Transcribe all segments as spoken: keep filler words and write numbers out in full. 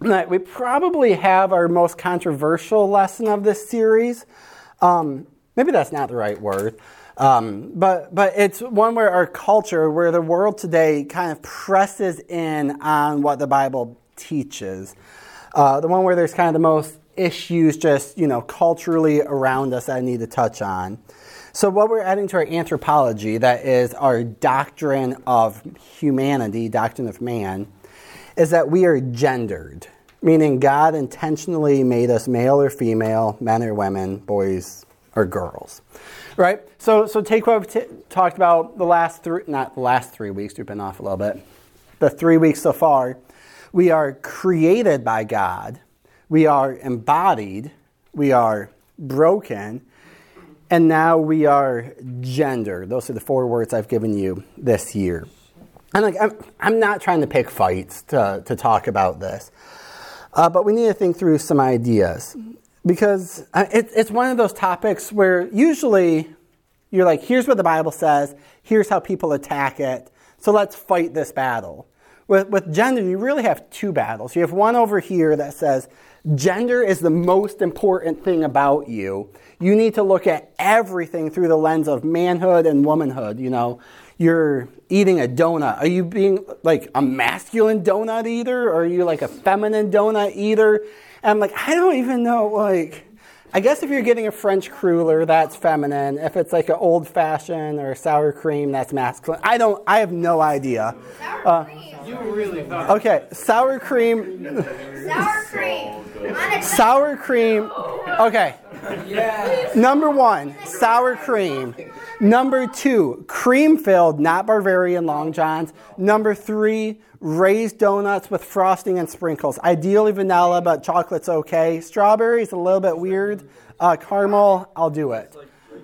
we probably have our most controversial lesson of this series. Um, maybe that's not the right word. Um, but but it's one where our culture, where the world today kind of presses in on what the Bible teaches. Uh, the one where there's kind of the most issues just, you know, culturally around us that I need to touch on. So what we're adding to our anthropology, that is our doctrine of humanity, doctrine of man, is that we are gendered, meaning God intentionally made us male or female, men or women, boys or girls, right? So so take what we've t- talked about the last three, not the last three weeks, we've been off a little bit, the three weeks so far. We are created by God, we are embodied, we are broken, and now we are gendered. Those are the four words I've given you this year. And like, I'm, I'm not trying to pick fights to, to talk about this, uh, but we need to think through some ideas. Because it, it's one of those topics where usually you're like, here's what the Bible says, here's how people attack it, so let's fight this battle. With, with gender, you really have two battles. You have one over here that says, gender is the most important thing about you. You need to look at everything through the lens of manhood and womanhood. You know, you're eating a donut. Are you being like a masculine donut eater, or are you like a feminine donut eater? And I'm like, I don't even know, like, I guess if you're getting a French cruller, that's feminine. If it's like an old-fashioned or sour cream, that's masculine. I don't, I have no idea. Sour uh, cream. You really thought. Okay, sour cream. Sour cream. Sour cream. Okay. Yeah. Number one, sour cream. Number two, cream-filled, not Bavarian Long Johns. Number three, raised donuts with frosting and sprinkles. Ideally vanilla, but chocolate's okay. Strawberry's a little bit weird. Uh, caramel, I'll do it.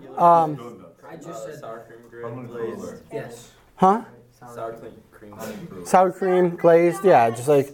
Um, I just said sour cream glazed. Yes. huh? Sour cream glazed. Sour cream glazed, yeah, just like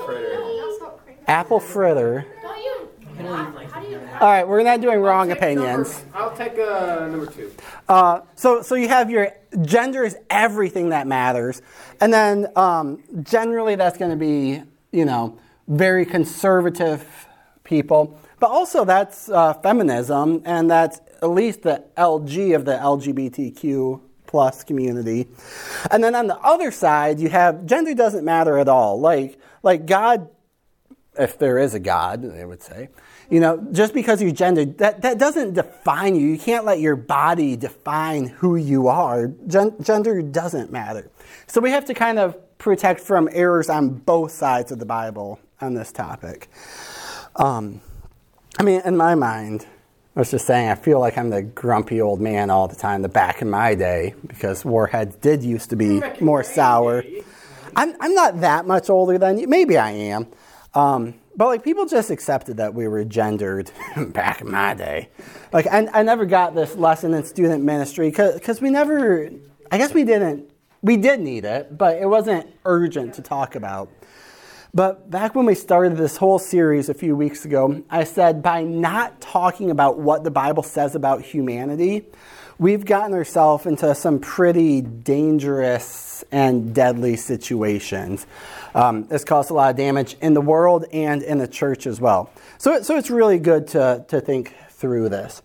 apple fritter. Don't you? How do you? All right, we're not doing wrong opinions. I'll take uh, number two. Uh, so, so you have your gender is everything that matters, and then um, generally that's going to be, you know, very conservative people, but also that's uh, feminism, and that's at least the L G of the L G B T Q plus community. And then on the other side, you have gender doesn't matter at all. Like, like God, if there is a God, they would say. You know, just because you're gendered, that, that doesn't define you. You can't let your body define who you are. Gen- gender doesn't matter. So we have to kind of protect from errors on both sides of the Bible on this topic. Um, I mean, in my mind, I was just saying, I feel like I'm the grumpy old man all the time, the back in my day, because warheads did used to be more sour. I'm, I'm not that much older than you. Maybe I am. Um, But, like, people just accepted that we were gendered back in my day. Like, I, I never got this lesson in student ministry because we never, I guess we didn't, we did need it, but it wasn't urgent to talk about. But back when we started this whole series a few weeks ago, I said by not talking about what the Bible says about humanity, we've gotten ourselves into some pretty dangerous and deadly situations. Um, it's caused a lot of damage in the world and in the church as well. So, so it's really good to, to think through this.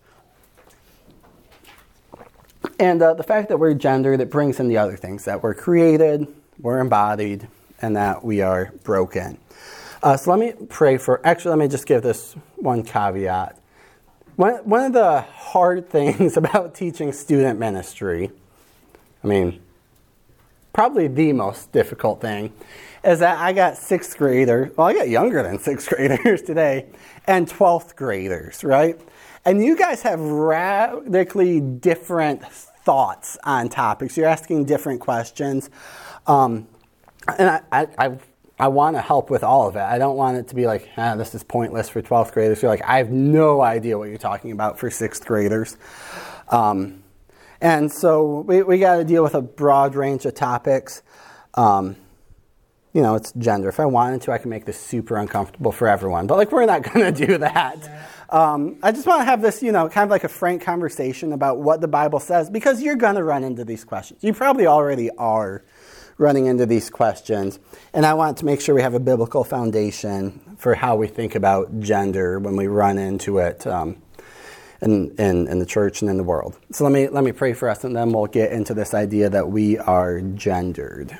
And uh, the fact that we're gendered, it brings in the other things, that we're created, we're embodied, and that we are broken. Uh, so let me pray for, actually let me just give this one caveat. One, one of the hard things about teaching student ministry, I mean, probably the most difficult thing, is that I got sixth graders, well, I got younger than sixth graders today, and twelfth graders, right? And you guys have radically different thoughts on topics. You're asking different questions. Um, and I, I, I, I want to help with all of it. I don't want it to be like, ah, this is pointless for twelfth graders. You're like, I have no idea what you're talking about for sixth graders. Um, and so we, we got to deal with a broad range of topics. Um, You know, it's gender. If I wanted to, I can make this super uncomfortable for everyone. But, like, we're not going to do that. Um, I just want to have this, you know, kind of like a frank conversation about what the Bible says, because you're going to run into these questions. You probably already are running into these questions. And I want to make sure we have a biblical foundation for how we think about gender when we run into it um, in, in, in the church and in the world. So let me, let me pray for us, and then we'll get into this idea that we are gendered.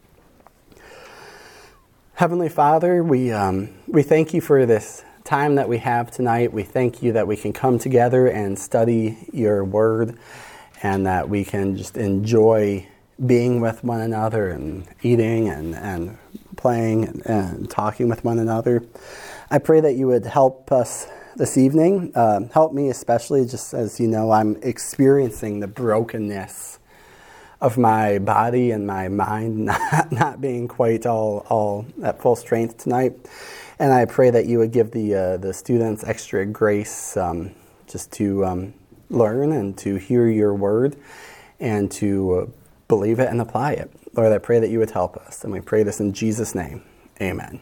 Heavenly Father, we um, we thank you for this time that we have tonight. We thank you that we can come together and study your word, and that we can just enjoy being with one another and eating and, and playing and, and talking with one another. I pray that you would help us this evening. Uh, help me especially, just as you know, I'm experiencing the brokenness of my body and my mind not, not being quite all, all at full strength tonight. And I pray that you would give the uh, the students extra grace um, just to um, learn and to hear your word and to uh, believe it and apply it. Lord, I pray that you would help us. And we pray this in Jesus' name. Amen.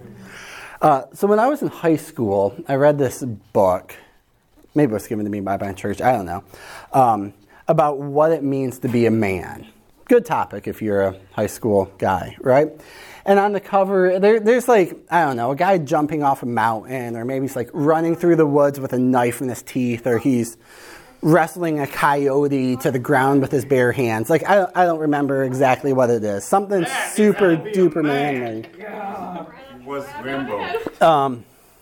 Uh, so when I was in high school, I read this book. Maybe it was given to me by my church. I don't know. Um, about what it means to be a man. Good topic if you're a high school guy, right? And on the cover, there, there's like, I don't know, a guy jumping off a mountain, or maybe he's like running through the woods with a knife in his teeth, or he's wrestling a coyote to the ground with his bare hands. Like, I, I don't remember exactly what it is. Something that super duper manly. Yeah. It was Rambo. Um,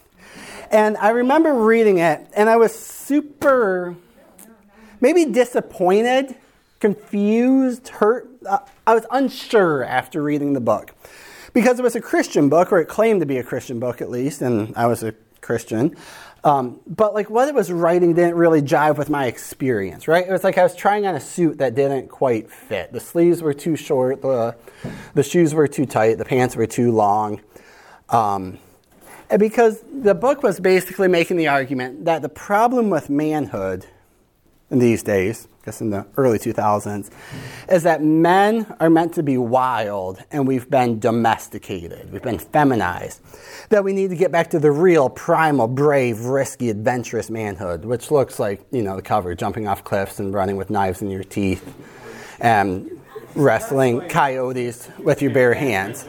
and I remember reading it, and I was super... maybe disappointed, confused, hurt. Uh, I was unsure after reading the book. Because it was a Christian book, or it claimed to be a Christian book at least, and I was a Christian. Um, but like what it was writing didn't really jive with my experience, right? It was like I was trying on a suit that didn't quite fit. The sleeves were too short, the, the shoes were too tight, the pants were too long. Um, and because the book was basically making the argument that the problem with manhood in these days, I guess in the early two thousands, is that men are meant to be wild and we've been domesticated, we've been feminized, that we need to get back to the real, primal, brave, risky, adventurous manhood, which looks like, you know, the cover, jumping off cliffs and running with knives in your teeth and wrestling coyotes with your bare hands.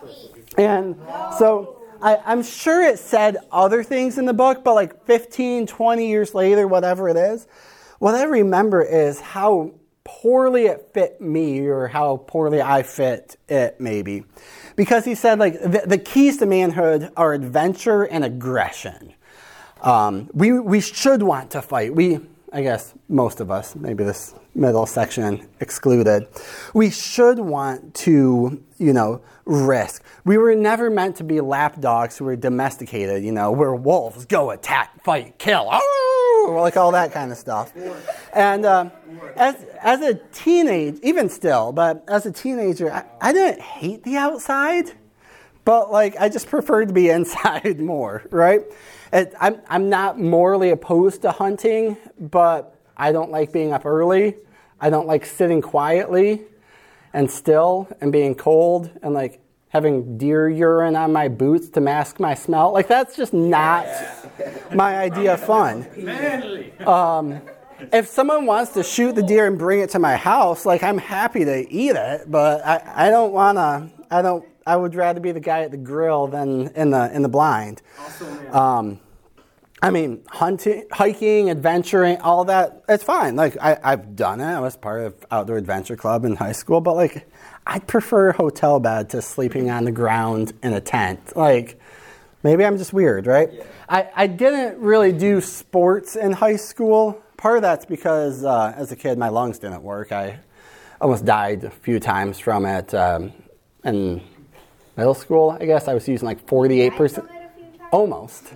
And so I, I'm sure it said other things in the book, but like fifteen, twenty years later, whatever it is, what I remember is how poorly it fit me, or how poorly I fit it, maybe. Because he said, like, the, the keys to manhood are adventure and aggression. Um, we we should want to fight. We, I guess, most of us, maybe this middle section excluded, we should want to, you know, risk. We were never meant to be lapdogs who were domesticated, you know, we're wolves, go attack, fight, kill, oh, like all that kind of stuff. And uh, as as a teenager, even still, but as a teenager, I, I didn't hate the outside, but like I just preferred to be inside more, right? It, I'm I'm not morally opposed to hunting, but I don't like being up early. I don't like sitting quietly and still and being cold and like having deer urine on my boots to mask my smell. Like that's just not my idea of fun. Um, if someone wants to shoot the deer and bring it to my house, like I'm happy to eat it, but I, I don't want to, I don't, I would rather be the guy at the grill than in the in the blind. Um, I mean, hunting, hiking, adventuring, all that, it's fine. Like, I, I've done it. I was part of Outdoor Adventure Club in high school, but, like, I'd prefer a hotel bed to sleeping on the ground in a tent. Like, maybe I'm just weird, right? Yeah. I, I didn't really do sports in high school. Part of that's because, uh, as a kid, my lungs didn't work. I almost died a few times from it. Um, in middle school, I guess, I was using, like, forty-eight percent. Almost.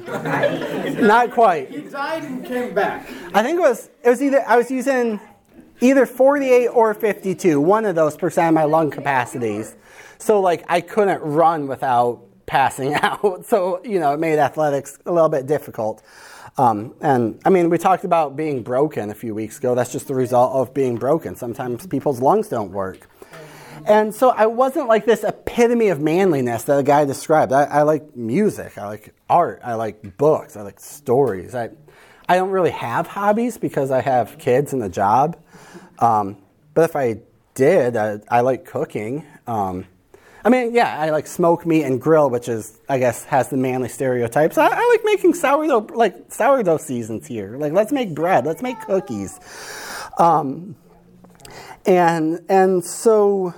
Not quite. He died and came back. I think it was it was either I was using either forty-eight or fifty-two, one of those percent of my lung capacities. So like I couldn't run without passing out. So, you know, it made athletics a little bit difficult. Um, and I mean, we talked about being broken a few weeks ago. That's just the result of being broken. Sometimes people's lungs don't work. And so I wasn't like this epitome of manliness that a guy described. I, I like music. I like art. I like books. I like stories. I I don't really have hobbies because I have kids and a job. Um, but if I did. I, I like cooking. Um, I mean, yeah, I like smoke meat and grill, which is, I guess, has the manly stereotypes. I, I like making sourdough, like sourdough seasons here. Like, let's make bread. Let's make cookies. Um, and and so,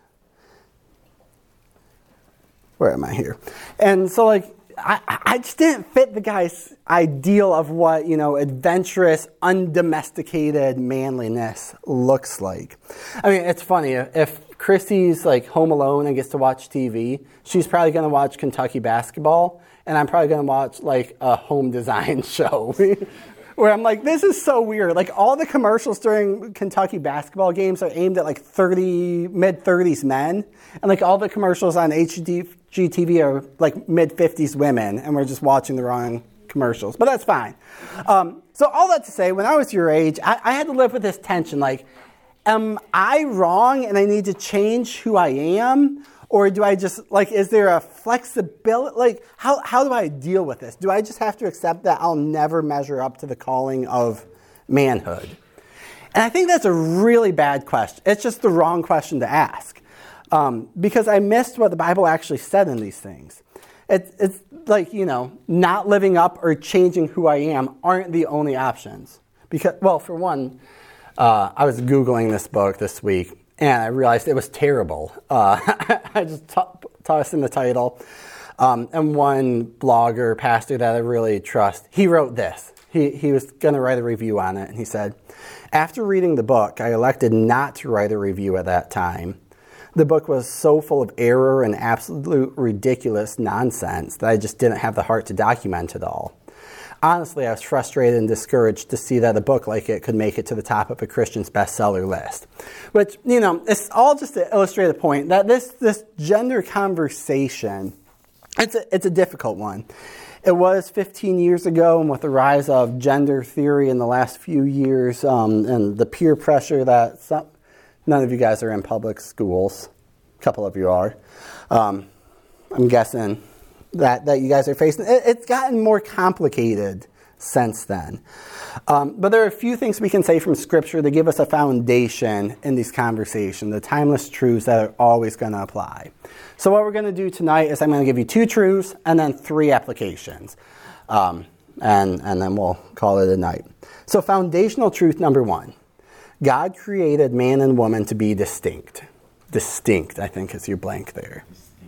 where am I here? And so, like, I, I just didn't fit the guy's ideal of what, you know, adventurous, undomesticated manliness looks like. I mean, it's funny. If Chrissy's, like, home alone and gets to watch T V, she's probably going to watch Kentucky basketball, and I'm probably going to watch, like, a home design show. Where I'm like, this is so weird. Like, all the commercials during Kentucky basketball games are aimed at, like, thirty, mid-thirties men. And, like, all the commercials on H G T V are, like, mid-fifties women. And we're just watching the wrong commercials. But that's fine. Um, so all that to say, when I was your age, I, I had to live with this tension. Like, am I wrong and I need to change who I am? Or do I just, like, is there a flexibility? Like, how, how do I deal with this? Do I just have to accept that I'll never measure up to the calling of manhood? And I think that's a really bad question. It's just the wrong question to ask. Um, because I missed what the Bible actually said in these things. It, it's like, you know, not living up or changing who I am aren't the only options. Because, well, for one, uh, I was Googling this book this week, and I realized it was terrible. Uh, I just t- tossed in the title. Um, and one blogger, pastor that I really trust, he wrote this. He, he was going to write a review on it, and he said, after reading the book, I elected not to write a review at that time. The book was so full of error and absolute ridiculous nonsense that I just didn't have the heart to document it all. Honestly, I was frustrated and discouraged to see that a book like it could make it to the top of a Christian's bestseller list. Which, you know, it's all just to illustrate the point that this, this gender conversation, it's a, it's a difficult one. It was fifteen years ago, and with the rise of gender theory in the last few years, um, and the peer pressure that some, none of you guys are in public schools. A couple of you are. Um, I'm guessing that, that you guys are facing. It, it's gotten more complicated since then. Um, but there are a few things we can say from Scripture to give us a foundation in these conversations, the timeless truths that are always going to apply. So what we're going to do tonight is I'm going to give you two truths and then three applications. Um, and, and then we'll call it a night. So foundational truth number one. God created man and woman to be distinct. Distinct, I think, is your blank there.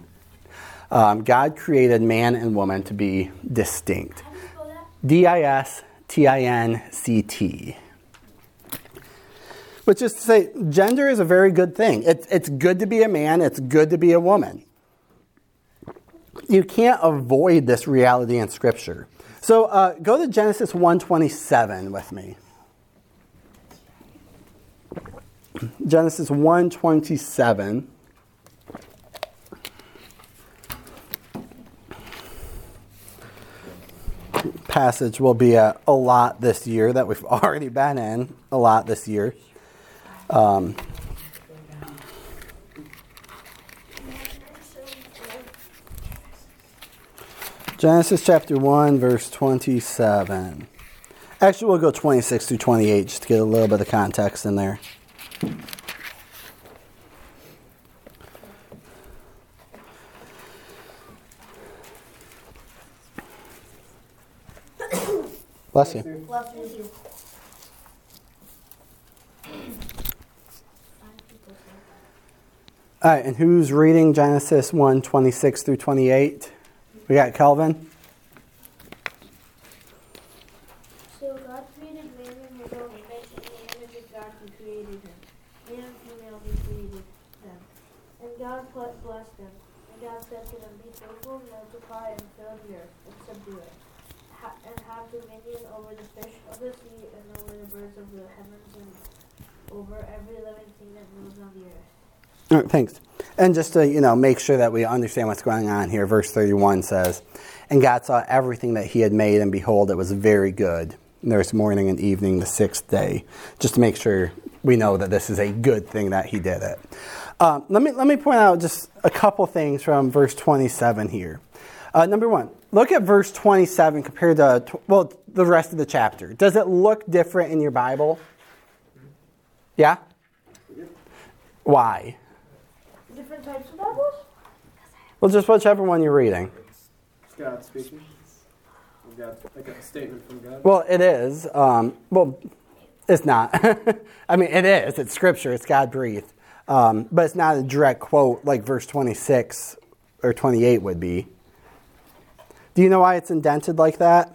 Um, God created man and woman to be distinct. D I S T I N C T. Which is to say, gender is a very good thing. It's, it's good to be a man. It's good to be a woman. You can't avoid this reality in Scripture. So uh, go to Genesis one twenty-seven with me. Genesis one twenty-seven. Passage will be a, a lot this year that we've already been in a lot this year. Um, Genesis chapter one, verse twenty-seven. Actually, we'll go twenty-six through twenty-eight just to get a little bit of context in there. Bless you. Bless you. All right, and who's reading Genesis one, twenty-six through twenty-eight? We got Calvin. So God created man in his own image, in the image of God he created him. Male and female he created them. And God blessed them. And God said to them, be fruitful, multiply, and fill the earth, and subdue it. Ha- and have dominion over the fish of the sea, and over the birds of the heavens, and over every living thing that moves on the earth. All right, thanks. And just to, you know, make sure that we understand what's going on here, verse thirty-one says, and God saw everything that he had made, and behold, it was very good. And there was morning and evening the sixth day, just to make sure we know that this is a good thing that he did it. Um, let me let me point out just a couple things from verse twenty-seven here. Uh, number one, look at verse twenty-seven compared to, well, the rest of the chapter. Does it look different in your Bible? Yeah? Why? Different types of Bibles? Well, just whichever one you're reading. It's God speaking. We've got like a statement from God. Well, it is. Um, well, it's not. I mean, it is. It's Scripture. It's God-breathed. Um, but it's not a direct quote like verse twenty-six or twenty-eight would be. Do you know why it's indented like that?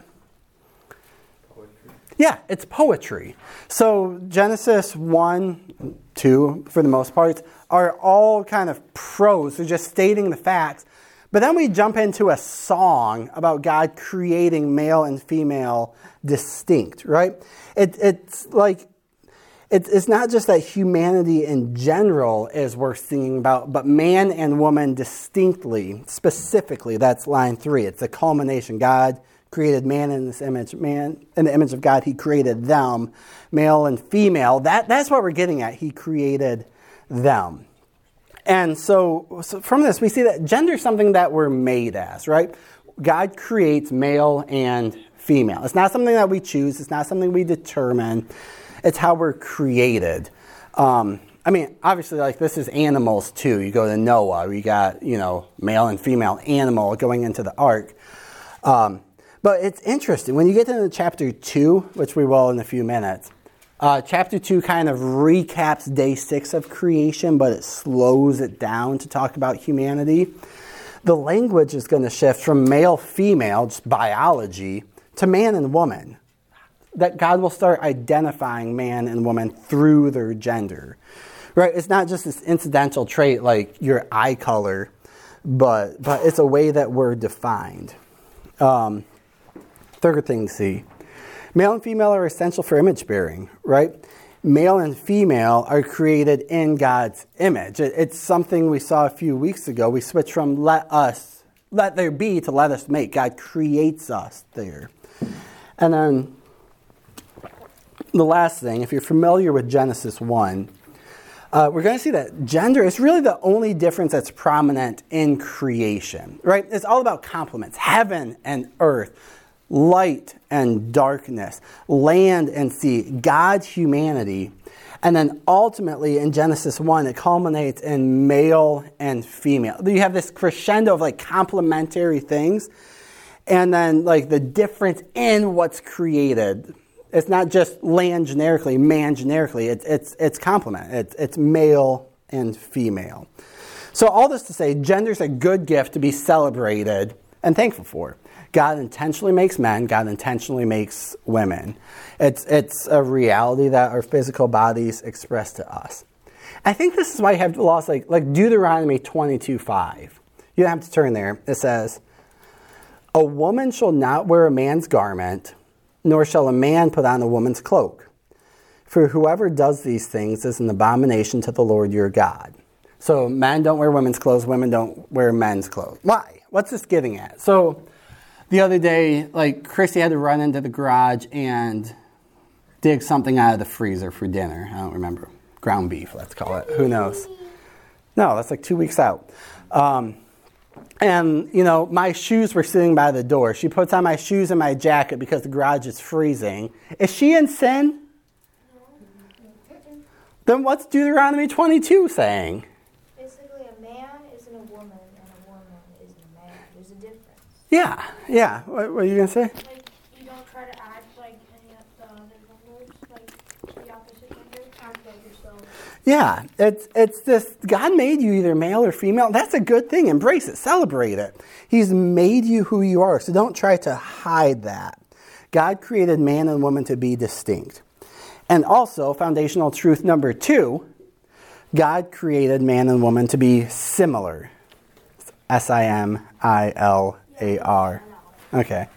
Poetry. Yeah, it's poetry. So Genesis one, two, for the most part, are all kind of prose. They're just stating the facts. But then we jump into a song about God creating male and female distinct, right? It, it's like, it, it's not just that humanity in general is worth singing about, but man and woman distinctly, specifically. That's line three. It's the culmination. God created man in this image. Man, in the image of God, he created them, male and female. That, that's what we're getting at. He created them. And so, so from this, we see that gender is something that we're made as, right? God creates male and female. It's not something that we choose. It's not something we determine. It's how we're created. Um, I mean, obviously, like this is animals too. You go to Noah, we got, you know, male and female animal going into the ark. Um, but it's interesting. When you get into chapter two, which we will in a few minutes, Uh, chapter two kind of recaps day six of creation, but it slows it down to talk about humanity. The language is going to shift from male-female, just biology, to man and woman. That God will start identifying man and woman through their gender. Right? It's not just this incidental trait like your eye color, but, but it's a way that we're defined. Um, third thing to see. Male and female are essential for image bearing, right? Male and female are created in God's image. It, it's something we saw a few weeks ago. We switched from let us, let there be to let us make. God creates us there. And then the last thing, if you're familiar with Genesis one, uh, we're going to see that gender is really the only difference that's prominent in creation, right? It's all about complements, heaven and earth. Light and darkness, land and sea, God, humanity. And then ultimately in Genesis one, it culminates in male and female. You have this crescendo of like complementary things. And then like the difference in what's created. It's not just land generically, man generically. It's it's it's complement. It's, it's male and female. So all this to say, gender's a good gift to be celebrated and thankful for. God intentionally makes men. God intentionally makes women. It's it's a reality that our physical bodies express to us. I think this is why you have laws like, like Deuteronomy twenty-two five. You don't have to turn there. It says, "A woman shall not wear a man's garment, nor shall a man put on a woman's cloak. For whoever does these things is an abomination to the Lord your God." So men don't wear women's clothes. Women don't wear men's clothes. Why? What's this getting at? So the other day, like, Chrissy had to run into the garage and dig something out of the freezer for dinner. I don't remember. Ground beef, let's call it. Who knows? No, that's like two weeks out. Um, and, you know, my shoes were sitting by the door. She puts on my shoes and my jacket because the garage is freezing. Is she in sin? Then what's Deuteronomy twenty-two saying? Basically, a man isn't a woman, and a woman isn't a man. There's a difference. Yeah, yeah. What, what are you going to say? Like, you don't try to act like any of the other genders, like the opposite gender. Act like yourself. Yeah, it's it's this, God made you either male or female. That's a good thing. Embrace it. Celebrate it. He's made you who you are, so don't try to hide that. God created man and woman to be distinct. And also, foundational truth number two, God created man and woman to be similar. S I M I L A R. Okay.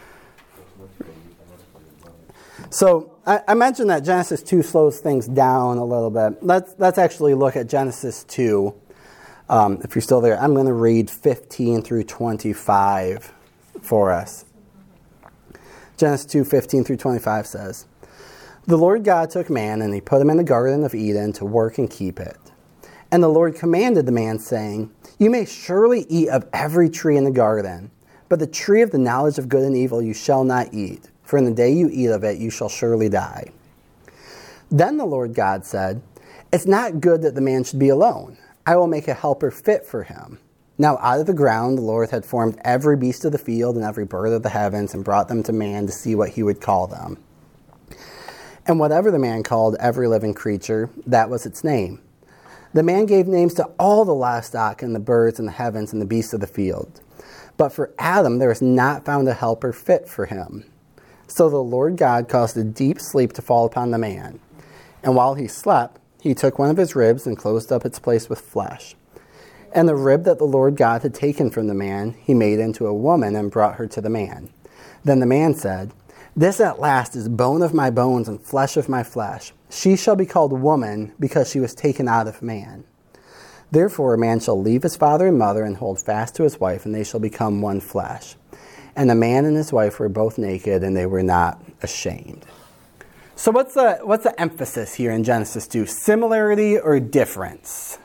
So I, I mentioned that Genesis two slows things down a little bit. Let's let's actually look at Genesis two. Um, if you're still there, I'm going to read fifteen through twenty-five for us. Genesis two, fifteen through twenty-five says, "The Lord God took man, and he put him in the Garden of Eden to work and keep it. And the Lord commanded the man, saying, 'You may surely eat of every tree in the garden, but the tree of the knowledge of good and evil you shall not eat, for in the day you eat of it you shall surely die.' Then the Lord God said, It's not good that the man should be alone. I will make a helper fit for him. Now out of the ground the Lord had formed every beast of the field and every bird of the heavens and brought them to man to see what he would call them. And whatever the man called every living creature, that was its name. The man gave names to all the livestock and the birds and the heavens and the beasts of the field. But for Adam there was not found a helper fit for him. So the Lord God caused a deep sleep to fall upon the man. And while he slept, he took one of his ribs and closed up its place with flesh. And the rib that the Lord God had taken from the man, he made into a woman and brought her to the man. Then the man said, "This at last is bone of my bones and flesh of my flesh. She shall be called woman because she was taken out of man. Therefore a man shall leave his father and mother and hold fast to his wife, and they shall become one flesh. And the man and his wife were both naked, and they were not ashamed." So what's the, what's the emphasis here in Genesis two? Similarity or difference?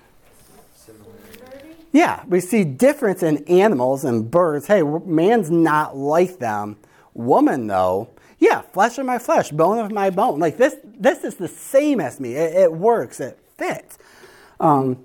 Yeah, we see difference in animals and birds. Hey, man's not like them. Woman, though, yeah, flesh of my flesh, bone of my bone. Like this, this is the same as me. It, it works. It fits. Um,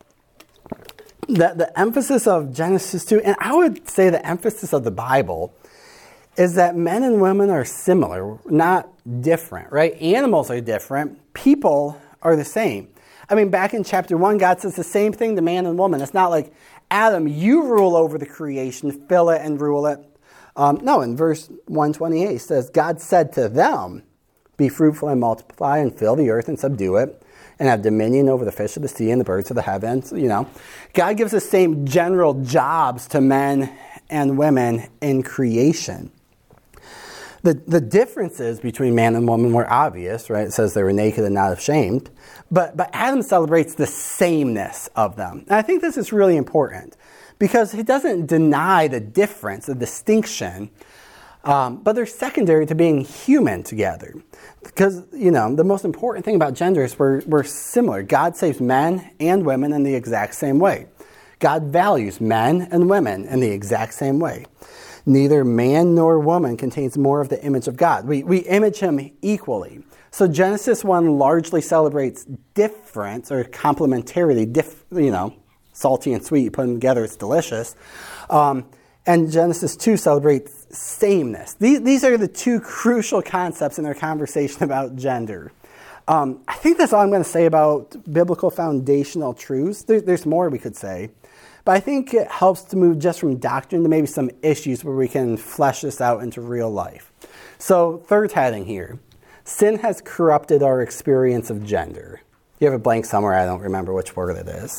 the, the emphasis of Genesis two, and I would say the emphasis of the Bible, is that men and women are similar, not different, right? Animals are different. People are the same. I mean, back in chapter one, God says the same thing to man and woman. It's not like, Adam, you rule over the creation, fill it and rule it. Um, no, in verse one twenty-eight, it says, God said to them, "Be fruitful and multiply and fill the earth and subdue it, and have dominion over the fish of the sea and the birds of the heavens." You know, God gives the same general jobs to men and women in creation. The, the differences between man and woman were obvious, right? It says they were naked and not ashamed. But, but Adam celebrates the sameness of them. And I think this is really important because he doesn't deny the difference, the distinction, um, but they're secondary to being human together. Because, you know, the most important thing about gender is we're, we're similar. God saves men and women in the exact same way. God values men and women in the exact same way. Neither man nor woman contains more of the image of God. We, we image him equally. So Genesis one largely celebrates difference or complementarity, diff, you know, salty and sweet, you put them together, it's delicious. Um, and Genesis two celebrates sameness. These, these are the two crucial concepts in our conversation about gender. Um, I think that's all I'm going to say about biblical foundational truths. There, there's more we could say. But I think it helps to move just from doctrine to maybe some issues where we can flesh this out into real life. So, third heading here. Sin has corrupted our experience of gender. You have a blank somewhere, I don't remember which word it is.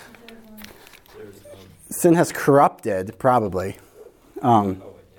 Sin has corrupted, probably. Um,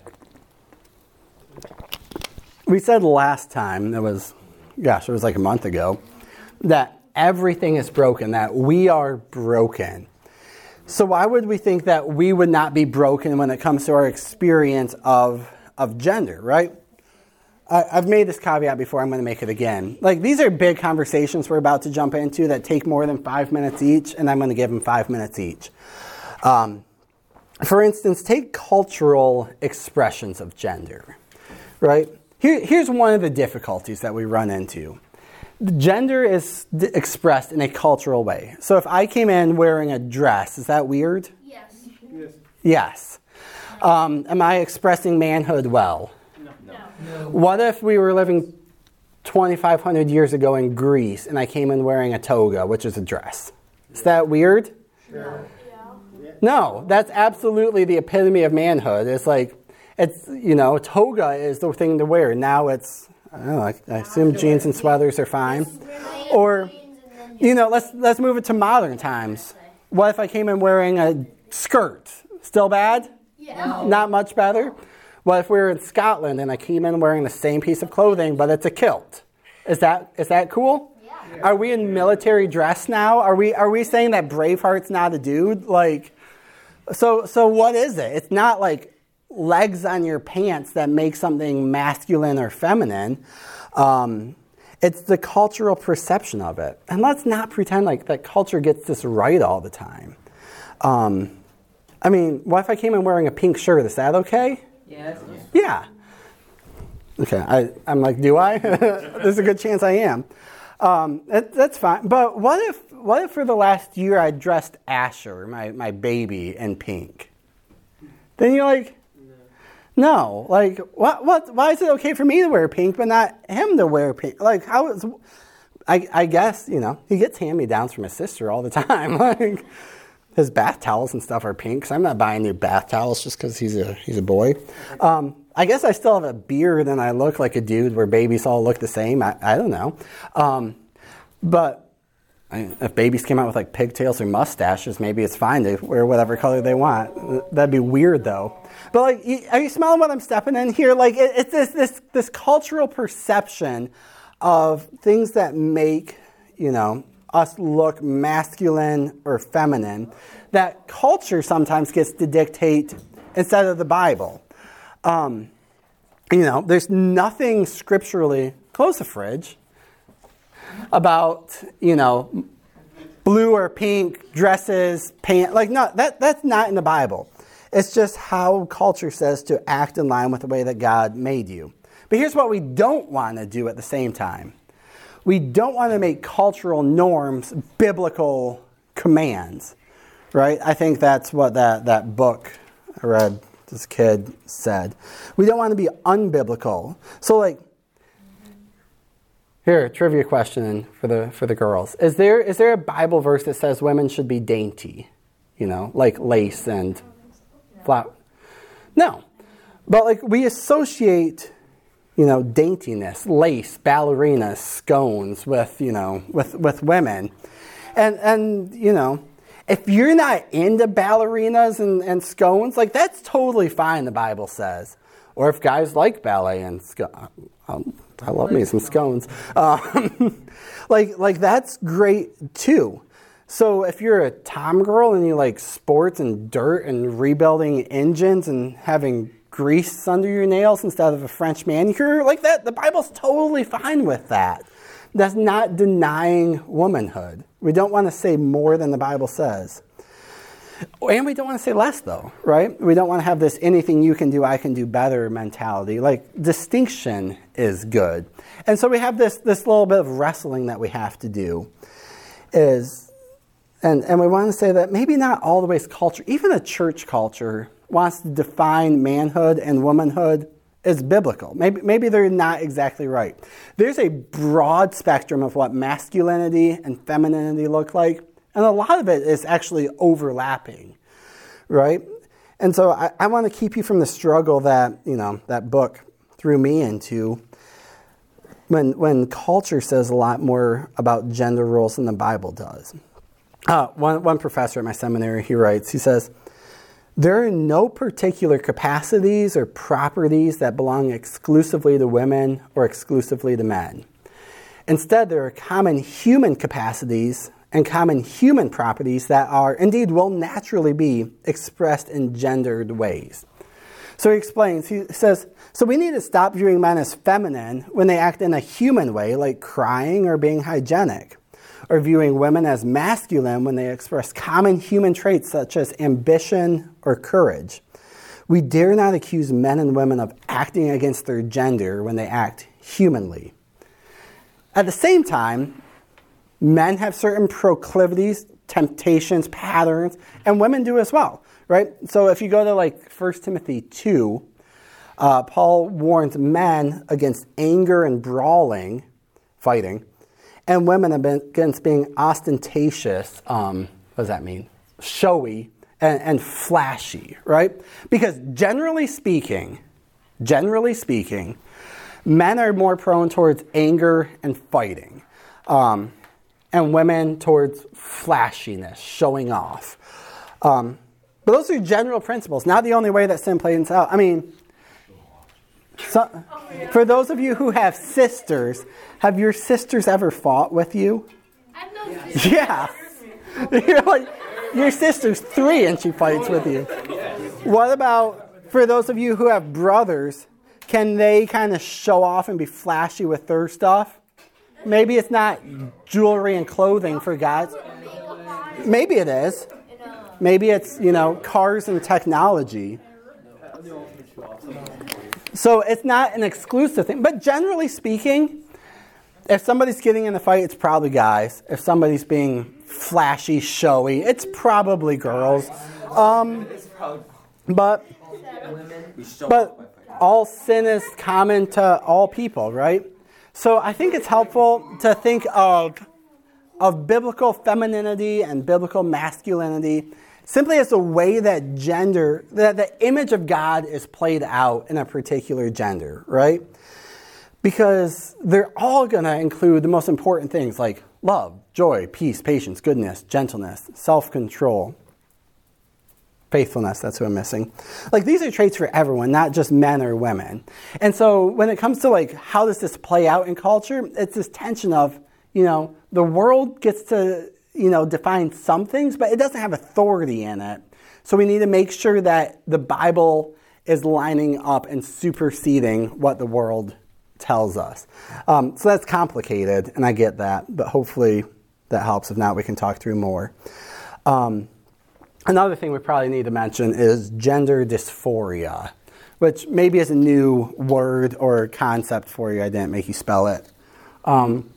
we said last time, it was, gosh, it was like a month ago, that everything is broken, that we are broken. So why would we think that we would not be broken when it comes to our experience of, of gender, right? I, I've made this caveat before, I'm going to make it again. Like, these are big conversations we're about to jump into that take more than five minutes each, and I'm going to give them five minutes each. Um, for instance, take cultural expressions of gender, right? Here, here's one of the difficulties that we run into. Gender is d- expressed in a cultural way. So if I came in wearing a dress, is that weird? Yes. Yes. Yes. Um, am I expressing manhood well? No. No. What if we were living twenty-five hundred years ago in Greece and I came in wearing a toga, which is a dress? Is that weird? Sure. No, that's absolutely the epitome of manhood. It's like, it's, you know, toga is the thing to wear. Now it's, I don't know, I, I assume jeans and sweaters are fine. Or, you know, let's let's move it to modern times. What if I came in wearing a skirt? Still bad? Yeah. Not much better? What if we were in Scotland and I came in wearing the same piece of clothing, but it's a kilt? Is that is that cool? Yeah. Are we in military dress now? Are we are we saying that Braveheart's not a dude? Like, so so what is it? It's not like legs on your pants that make something masculine or feminine. Um, it's the cultural perception of it. And let's not pretend like that culture gets this right all the time. Um, I mean, what if I came in wearing a pink shirt? Is that okay? Yes. Yeah. Okay, I, I'm like, do I? There's a good chance I am. Um, that, that's fine. But what if, what if for the last year I dressed Asher, my, my baby, in pink? Then you're like, no. Like, what? What? Why is it okay for me to wear pink, but not him to wear pink? Like, how is? I, I guess you know he gets hand-me-downs from his sister all the time. Like, his bath towels and stuff are pink. Cause I'm not buying new bath towels just because he's a he's a boy. Um, I guess I still have a beard and I look like a dude where babies all look the same. I, I don't know. Um, but I mean, if babies came out with like pigtails or mustaches, maybe it's fine to wear whatever color they want. That'd be weird though. But like, are you smelling what I'm stepping in here? Like it, it's this, this, this cultural perception of things that make, you know, us look masculine or feminine, that culture sometimes gets to dictate instead of the Bible. Um, you know, there's nothing scripturally, close the fridge, about, you know, blue or pink dresses, pants. Like, no, that, that's not in the Bible. It's just how culture says to act in line with the way that God made you. But here's what we don't want to do at the same time. We don't want to make cultural norms biblical commands, right? I think that's what that, that book I read, this kid said. We don't want to be unbiblical. So like, here, trivia question for the for the girls. Is there is there a Bible verse that says women should be dainty? You know, like lace and flower? No. But like we associate, you know, daintiness, lace, ballerinas, scones with, you know, with, with women. And, and, you know, if you're not into ballerinas and, and scones, like that's totally fine, the Bible says. Or if guys like ballet and scones, um, I love me some scones. Um, like, like that's great too. So if you're a Tom girl and you like sports and dirt and rebuilding engines and having grease under your nails instead of a French manicure, like that, the Bible's totally fine with that. That's not denying womanhood. We don't want to say more than the Bible says. And we don't want to say less, though, right? We don't want to have this anything you can do, I can do better mentality. Like, distinction is good. And so we have this this little bit of wrestling that we have to do. Is, and, and we want to say that maybe not all the ways culture, even a church culture, wants to define manhood and womanhood as biblical. Maybe, maybe they're not exactly right. There's a broad spectrum of what masculinity and femininity look like, and a lot of it is actually overlapping, right? And so I, I want to keep you from the struggle that, you know, that book threw me into when, when culture says a lot more about gender roles than the Bible does. Uh, one, one professor at my seminary, he writes, he says, there are no particular capacities or properties that belong exclusively to women or exclusively to men. Instead, there are common human capacities and common human properties that are, indeed, will naturally be expressed in gendered ways. So he explains, he says, so we need to stop viewing men as feminine when they act in a human way, like crying or being hygienic, or viewing women as masculine when they express common human traits such as ambition or courage. We dare not accuse men and women of acting against their gender when they act humanly. At the same time, men have certain proclivities, temptations, patterns, and women do as well, right? So if you go to like First Timothy two, uh, Paul warns men against anger and brawling, fighting, and women against being ostentatious, um, what does that mean? Showy and, and flashy, right? Because generally speaking, generally speaking, men are more prone towards anger and fighting. Um, and women towards flashiness, showing off. Um, but those are general principles, not the only way that sin plays out. I mean, so, for those of you who have sisters, have your sisters ever fought with you? I have no sisters. Yeah. You're like, your sister's three and she fights with you. What about, for those of you who have brothers, can they kind of show off and be flashy with their stuff? Maybe it's not jewelry and clothing for guys. Maybe it is. Maybe it's, you know, cars and technology. So it's not an exclusive thing. But generally speaking, if somebody's getting in a fight, it's probably guys. If somebody's being flashy, showy, it's probably girls. Um, but but all sin is common to all people, right? So I think it's helpful to think of of biblical femininity and biblical masculinity simply as a way that gender, that the image of God is played out in a particular gender, right? Because they're all going to include the most important things like love, joy, peace, patience, goodness, gentleness, self-control, faithfulness. That's what I'm missing. Like, these are traits for everyone, not just men or women. And so when it comes to like how does this play out in culture, it's this tension of, you know, the world gets to, you know, define some things, but it doesn't have authority in it. So we need to make sure that the Bible is lining up and superseding what the world tells us. Um, so that's complicated, and I get that, but hopefully that helps. If not, we can talk through more. Um, another thing we probably need to mention is gender dysphoria, which maybe is a new word or concept for you. I didn't make you spell it. Um,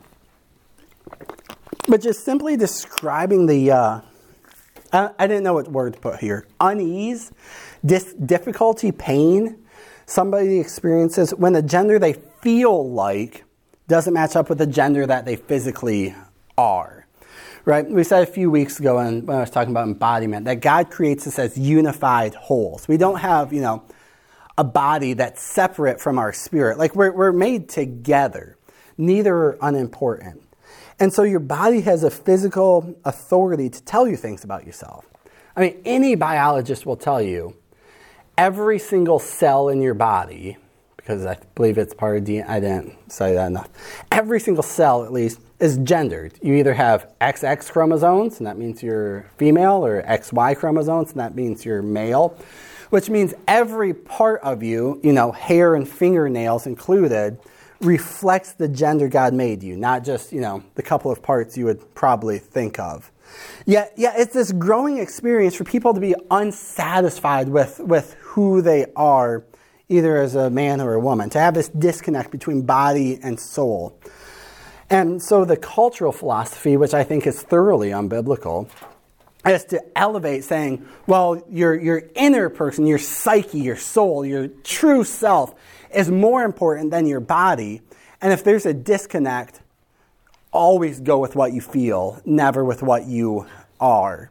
But just simply describing the, uh, I, I didn't know what word to put here, unease, dis- difficulty, pain somebody experiences when the gender they feel like doesn't match up with the gender that they physically are, right? We said a few weeks ago when, when I was talking about embodiment that God creates us as unified wholes. We don't have, you know, a body that's separate from our spirit. Like we're, we're made together. Neither are unimportant. And so your body has a physical authority to tell you things about yourself. I mean, any biologist will tell you every single cell in your body, because I believe it's part of D N A, I didn't say that enough, every single cell at least is gendered. You either have X X chromosomes, and that means you're female, or X Y chromosomes, and that means you're male, which means every part of you, you know, hair and fingernails included, reflects the gender God made you, not just, you know, the couple of parts you would probably think of. Yet, yeah, it's this growing experience for people to be unsatisfied with, with who they are, either as a man or a woman, to have this disconnect between body and soul. And so the cultural philosophy, which I think is thoroughly unbiblical, is to elevate saying, well, your, your inner person, your psyche, your soul, your true self is more important than your body. And if there's a disconnect, always go with what you feel, never with what you are.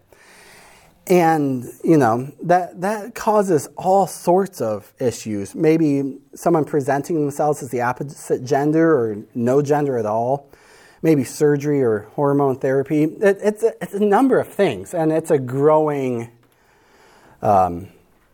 And, you know, that that causes all sorts of issues. Maybe someone presenting themselves as the opposite gender or no gender at all. Maybe surgery or hormone therapy. It, it's, a, it's a number of things, and it's a growing um,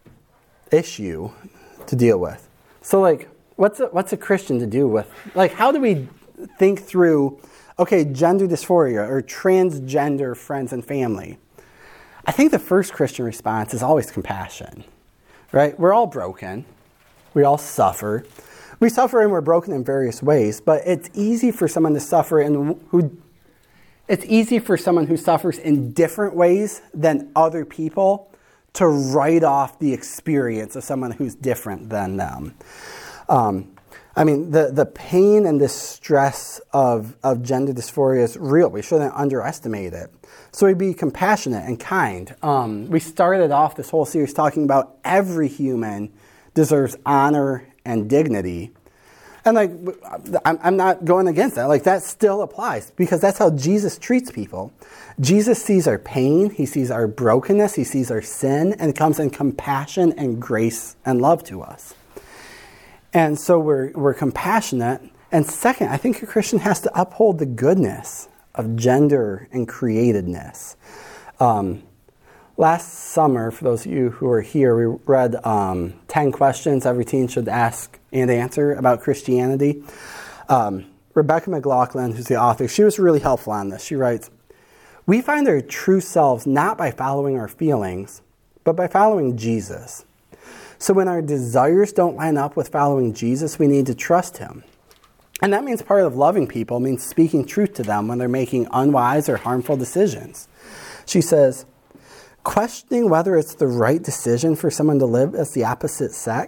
issue to deal with. So, like, what's a, what's a Christian to do with, like, how do we think through, okay, gender dysphoria or transgender friends and family? I think the first Christian response is always compassion, right? We're all broken. We all suffer. We suffer and we're broken in various ways, but it's easy for someone to suffer and who, it's easy for someone who suffers in different ways than other people to write off the experience of someone who's different than them. Um, I mean, the, the pain and distress of, of gender dysphoria is real. We shouldn't underestimate it. So we be compassionate and kind. Um, we started off this whole series talking about every human deserves honor and dignity. And like, I'm, I'm not going against that. Like, that still applies because that's how Jesus treats people. Jesus sees our pain, he sees our brokenness, he sees our sin, and comes in compassion and grace and love to us. And so we're we're compassionate. And second, I think a Christian has to uphold the goodness of gender and createdness. Um, last summer, for those of you who are here, we read um, ten questions every teen should ask and answer about Christianity. Um, Rebecca McLaughlin, who's the author, she was really helpful on this. She writes, "We find our true selves not by following our feelings, but by following Jesus. So when our desires don't line up with following Jesus, we need to trust him. And that means part of loving people means speaking truth to them when they're making unwise or harmful decisions." She says, "Questioning whether it's the right decision for someone to live as the opposite sex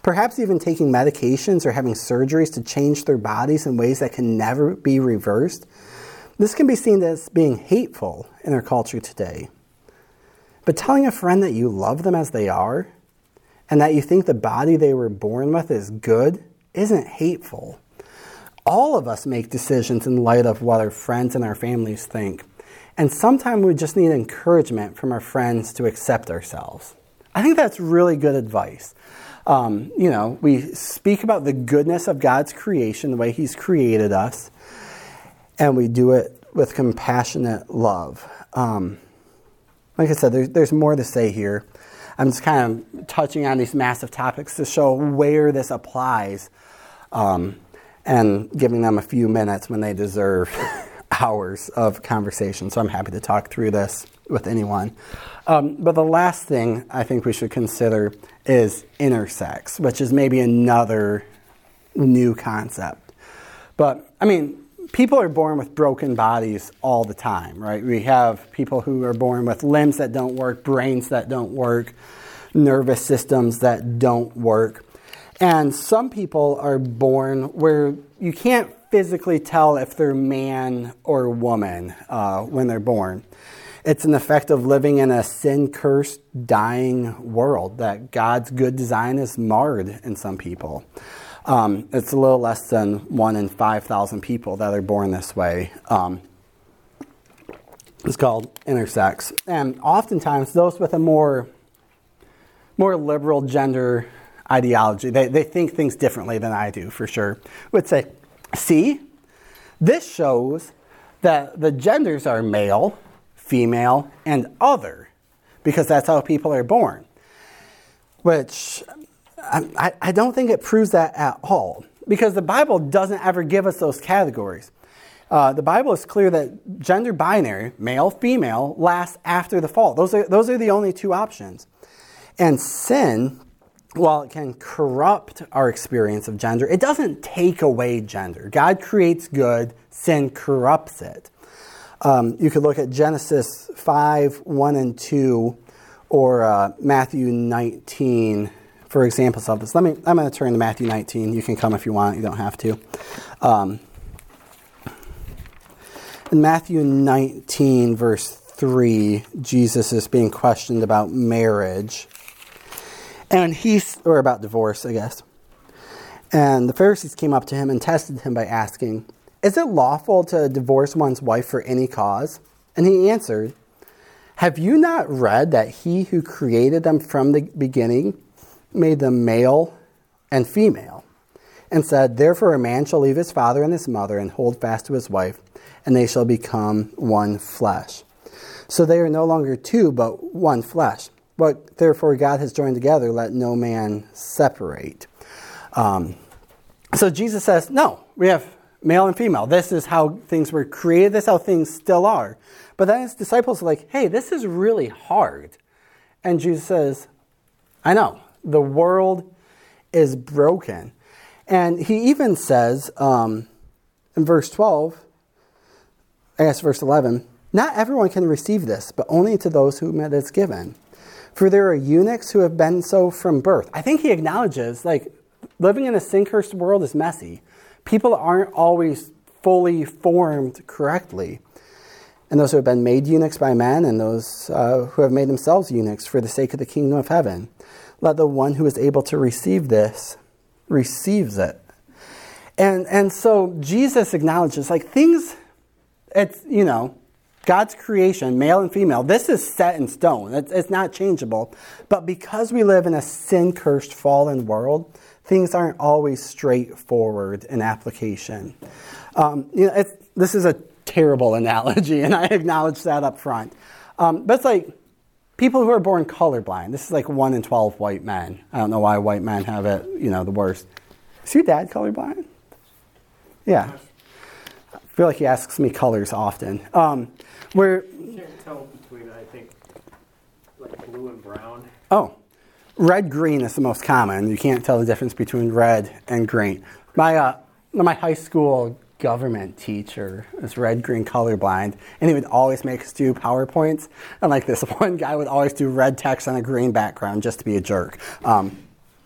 perhaps even taking medications or having surgeries to change their bodies in ways that can never be reversed. This can be seen as being hateful in our culture today. But telling a friend that you love them as they are, and that you think the body they were born with is good, isn't hateful. All of us make decisions in light of what our friends and our families think. And sometimes we just need encouragement from our friends to accept ourselves. I think that's really good advice. Um, you know, we speak about the goodness of God's creation, the way He's created us, and we do it with compassionate love. Um, like I said, there's, there's more to say here. I'm just kind of touching on these massive topics to show where this applies, um, and giving them a few minutes when they deserve hours of conversation. So I'm happy to talk through this with anyone. Um, but the last thing I think we should consider is intersex, which is maybe another new concept. But, I mean, people are born with broken bodies all the time, right? We have people who are born with limbs that don't work, brains that don't work, nervous systems that don't work. And some people are born where you can't physically tell if they're man or woman uh, when they're born. It's an effect of living in a sin-cursed, dying world that God's good design is marred in some people. Um, it's a little less than one in five thousand people that are born this way. Um, it's called intersex. And oftentimes, those with a more, more liberal gender ideology, they, they think things differently than I do, for sure, would say, see, this shows that the genders are male, female, and other, because that's how people are born. Which I, I don't think it proves that at all, because the Bible doesn't ever give us those categories. Uh, the Bible is clear that gender binary, male, female, lasts after the fall. Those are, those are the only two options. And sin, while it can corrupt our experience of gender, it doesn't take away gender. God creates good, sin corrupts it. Um, you could look at Genesis five, one and two, or uh, Matthew nineteen for examples of this. Let me, I'm going to turn to Matthew nineteen. You can come if you want. You don't have to. Um, in Matthew nineteen, verse three, Jesus is being questioned about marriage. And he's, or about divorce, I guess. And the Pharisees came up to him and tested him by asking, "Is it lawful to divorce one's wife for any cause?" And he answered, "Have you not read that he who created them from the beginning made them male and female, and said, therefore a man shall leave his father and his mother and hold fast to his wife, and they shall become one flesh. So they are no longer two, but one flesh. What therefore God has joined together, let no man separate." Um, so Jesus says, no, we have male and female. This is how things were created. This is how things still are. But then his disciples are like, hey, this is really hard. And Jesus says, I know. The world is broken. And he even says um, in verse twelve, I guess verse eleven, not everyone can receive this, but only to those whom it is given. For there are eunuchs who have been so from birth. I think he acknowledges, like, living in a sin-cursed world is messy. People aren't always fully formed correctly. And those who have been made eunuchs by men, and those uh, who have made themselves eunuchs for the sake of the kingdom of heaven. Let the one who is able to receive this receives it. And and so Jesus acknowledges, like, things, it's, you know, God's creation, male and female, this is set in stone. It's, it's not changeable. But because we live in a sin-cursed, fallen world, things aren't always straightforward in application. Um, you know, it's, this is a terrible analogy, and I acknowledge that up front. Um, but it's like people who are born colorblind. This is like one in twelve white men. I don't know why white men have it, you know, the worst. Is your dad colorblind? Yeah. I feel like he asks me colors often. Um, where You can't tell between, I think, like blue and brown. Oh, red green is the most common. You can't tell the difference between red and green. My uh, my high school government teacher is red green colorblind, and he would always make us do PowerPoints. And like this one guy would always do red text on a green background just to be a jerk. Um,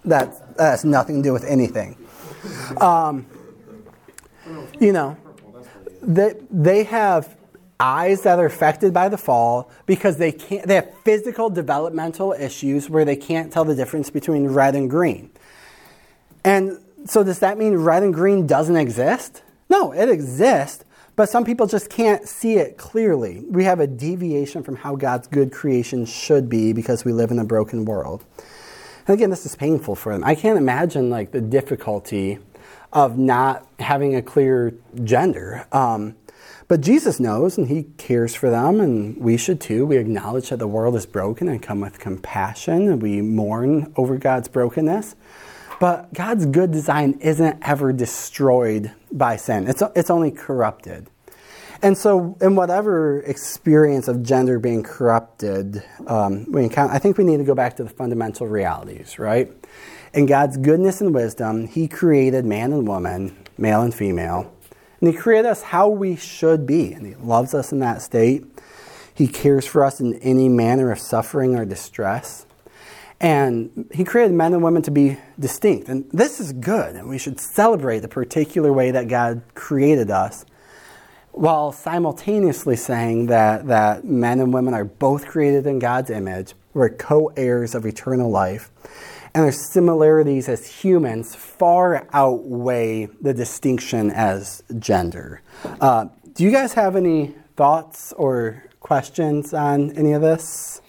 That, that has nothing to do with anything. Um, you know, they, they have eyes that are affected by the fall because they can't. They have physical developmental issues where they can't tell the difference between red and green. And so does that mean red and green doesn't exist? No, it exists, but some people just can't see it clearly. We have a deviation from how God's good creation should be because we live in a broken world. And again, this is painful for them. I can't imagine like the difficulty of not having a clear gender. Um, but Jesus knows, and he cares for them, and we should too. We acknowledge that the world is broken and come with compassion, and we mourn over God's brokenness. But God's good design isn't ever destroyed by sin. It's, it's only corrupted. And so in whatever experience of gender being corrupted um, we encounter, I think we need to go back to the fundamental realities, right? In God's goodness and wisdom, he created man and woman, male and female. And he created us how we should be. And he loves us in that state. He cares for us in any manner of suffering or distress. And he created men and women to be distinct. And this is good. And we should celebrate the particular way that God created us, while simultaneously saying that, that men and women are both created in God's image. We're co-heirs of eternal life. And their similarities as humans far outweigh the distinction as gender. Uh, do you guys have any thoughts or questions on any of this?